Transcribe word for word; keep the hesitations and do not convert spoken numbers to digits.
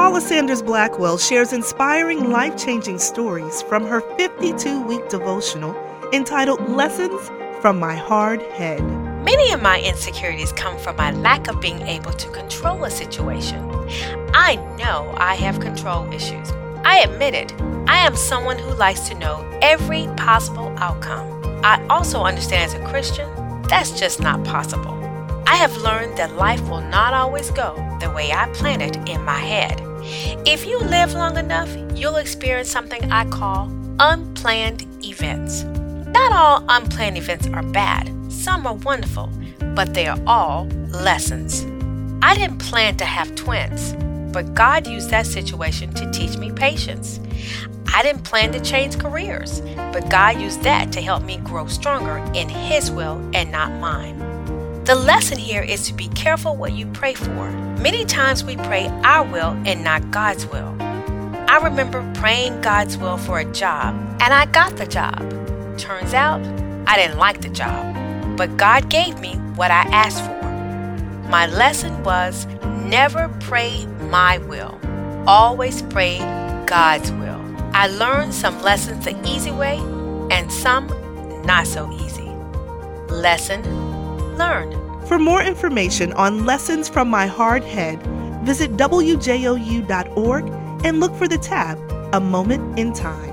Paula Sanders Blackwell shares inspiring, life-changing stories from her fifty-two-week devotional entitled Lessons from My Hard Head. Many of my insecurities come from my lack of being able to control a situation. I know I have control issues. I admit it. I am someone who likes to know every possible outcome. I also understand as a Christian, that's just not possible. I have learned that life will not always go the way I plan it in my head. If you live long enough, you'll experience something I call unplanned events. Not all unplanned events are bad. Some are wonderful, but they are all lessons. I didn't plan to have twins, but God used that situation to teach me patience. I didn't plan to change careers, but God used that to help me grow stronger in His will and not mine. The lesson here is to be careful what you pray for. Many times we pray our will and not God's will. I remember praying God's will for a job, and I got the job. Turns out, I didn't like the job, but God gave me what I asked for. My lesson was never pray my will. Always pray God's will. I learned some lessons the easy way and some not so easy. Lesson learned. For more information on Lessons from My Hard Head, visit W J O U dot org and look for the tab, A Moment in Time.